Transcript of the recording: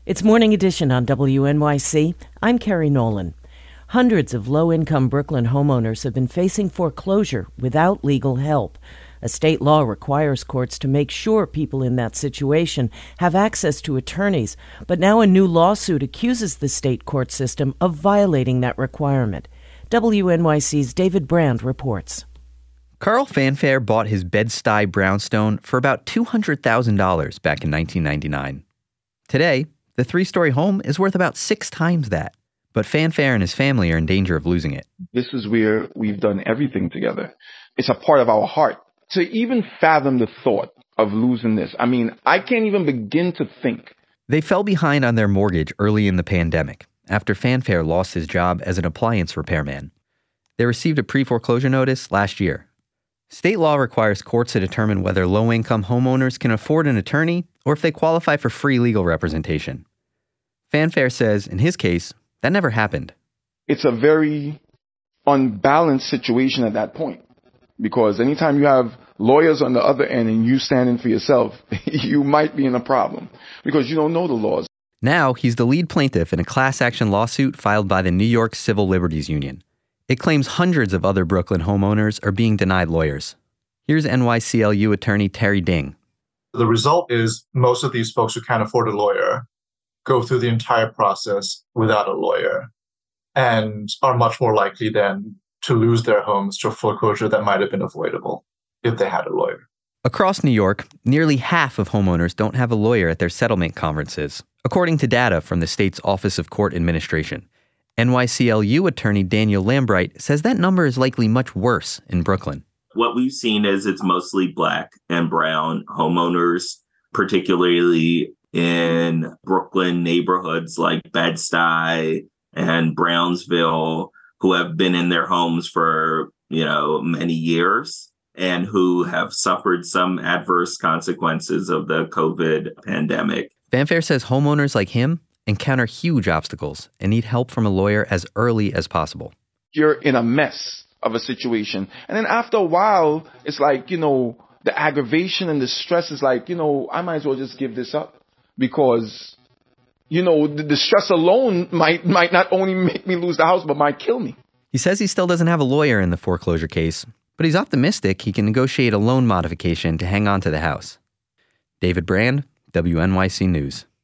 It's Morning Edition on WNYC. I'm Carrie Nolan. Hundreds of low-income Brooklyn homeowners have been facing foreclosure without legal help. A state law requires courts to make sure people in that situation have access to attorneys, but now a new lawsuit accuses the state court system of violating that requirement. WNYC's David Brand reports. Carl Fanfare bought his Bed-Stuy brownstone for about $200,000 back in 1999. Today, the three-story home is worth about 6 times that. But Fanfare and his family are in danger of losing it. This is where we've done everything together. It's a part of our heart. To even fathom the thought of losing this, I can't even begin to think. They fell behind on their mortgage early in the pandemic, after Fanfare lost his job as an appliance repairman. They received a pre-foreclosure notice last year. State law requires courts to determine whether low-income homeowners can afford an attorney or if they qualify for free legal representation. Fanfare says, in his case, that never happened. It's a very unbalanced situation at that point, because anytime you have lawyers on the other end and you standing for yourself, you might be in a problem because you don't know the laws. Now he's the lead plaintiff in a class action lawsuit filed by the New York Civil Liberties Union. It claims hundreds of other Brooklyn homeowners are being denied lawyers. Here's NYCLU attorney Terry Ding. The result is most of these folks who can't afford a lawyer go through the entire process without a lawyer and are much more likely then to lose their homes to a foreclosure that might have been avoidable if they had a lawyer. Across New York, nearly half of homeowners don't have a lawyer at their settlement conferences, according to data from the state's Office of Court Administration. NYCLU attorney Daniel Lambright says that number is likely much worse in Brooklyn. What we've seen is it's mostly Black and brown homeowners, particularly in Brooklyn neighborhoods like Bed-Stuy and Brownsville, who have been in their homes for, many years and who have suffered some adverse consequences of the COVID pandemic. Fanfare says homeowners like him encounter huge obstacles and need help from a lawyer as early as possible. You're in a mess of a situation. And then after a while, it's like, the aggravation and the stress is like, I might as well just give this up because, the stress alone might not only make me lose the house, but might kill me. He says he still doesn't have a lawyer in the foreclosure case, but he's optimistic he can negotiate a loan modification to hang on to the house. David Brand, WNYC News.